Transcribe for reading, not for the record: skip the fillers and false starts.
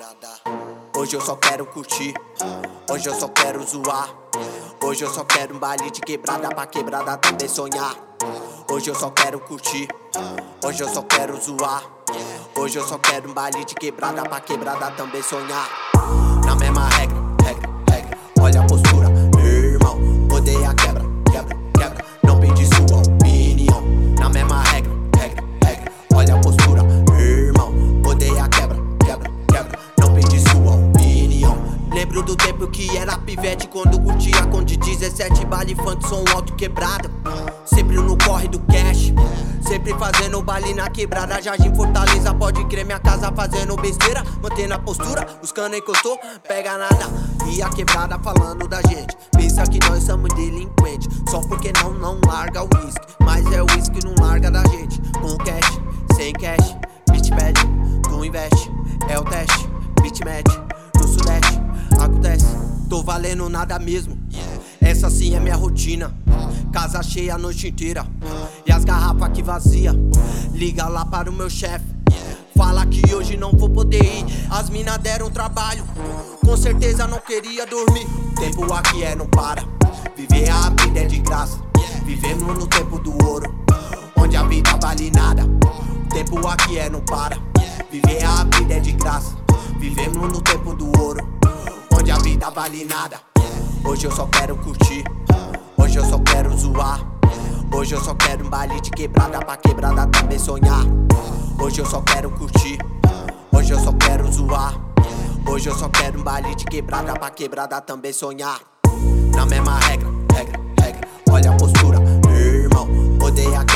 Hoje eu só quero curtir, hoje eu só quero zoar. Hoje eu só quero um baile de quebrada pra quebrada também sonhar. Hoje eu só quero curtir, hoje eu só quero zoar. Hoje eu só quero um baile de quebrada pra quebrada também sonhar. Na mesma regra, olha a postura, meu irmão. Odeia quebra, não pedi sua opinião. Na mesma regra, olha a postura, meu irmão. Odeia quebra, não pedi sua opinião. Lembro do tempo que era pivete, quando curtia com de 17 baile funk, som alto quebrado. Sempre no corre do cash, sempre fazendo baile na quebrada. Jardim Fortaleza, pode crer, minha casa fazendo besteira, mantendo a postura, os cana encostou, pega nada. E a quebrada falando da gente, pensa que nós somos delinquentes, só porque não larga o whisky. Mas é o whisky não larga da gente. Com cash, sem cash, bitch pede, tu investe, é o teste, bitch mete, no sudeste, acontece, tô valendo nada mesmo. Essa sim é minha rotina, casa cheia a noite inteira, e as garrafas aqui vazia. Liga lá para o meu chefe, fala que hoje não vou poder ir. As mina deram trabalho, com certeza não queria dormir. O tempo aqui não para, viver a vida é de graça. Vivemos no tempo do ouro, onde a vida vale nada. O tempo aqui não para, viver a vida é de graça. Vivemos no tempo do ouro, onde a vida vale nada. Hoje eu só quero curtir, hoje eu só quero zoar. Hoje eu só quero um baile de quebrada pra quebrada também sonhar. Hoje eu só quero curtir, hoje eu só quero zoar. Hoje eu só quero um baile de quebrada pra quebrada também sonhar. Na mesma regra, olha a postura, meu irmão. Odeia